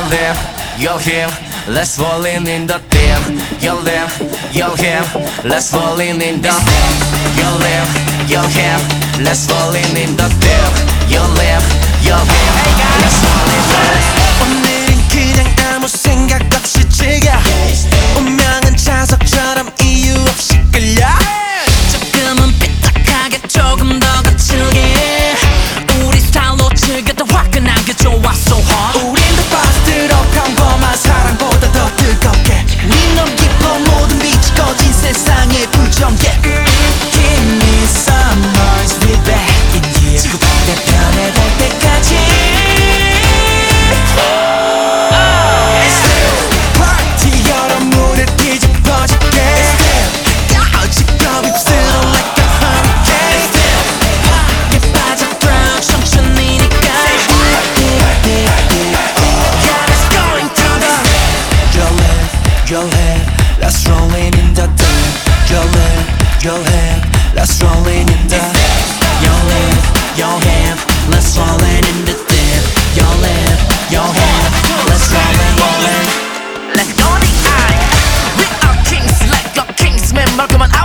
live, you're here. Let's fall in the deep. You live, you're here. Let's fall in the you live, you're here. Let's fall in the deep. You live, you're here. Let's fall in the 오늘은 그냥 아무 생각 없이 즐겨. 운명은 자석처럼 이유 없이 끌려. 조금은 삐딱하게 조금 더 거칠게 우리 스타일로 즐겨 더 화끈하게 좋아 so hot. 우린 더 빠져들어 평범한 사랑보다 더 뜨겁게. 우린 너무 깊어 모든 빛이 꺼진 세상의 불정개. Give me some noise, we back in here. 지구 반대편에 될 때까지. It's still party 여러 물을 뒤집어줄게. It's still 지금 휩쓸어 like a hurricane. It's still 밖에 빠져 drown 청춘이니까 yeah, it's going to the your head, let's roll in the deep. Your head, let's roll in the your hand, let's roll in the deep. Your hand, let's roll in. Let's go the eye. We are kings like a kings man 말고만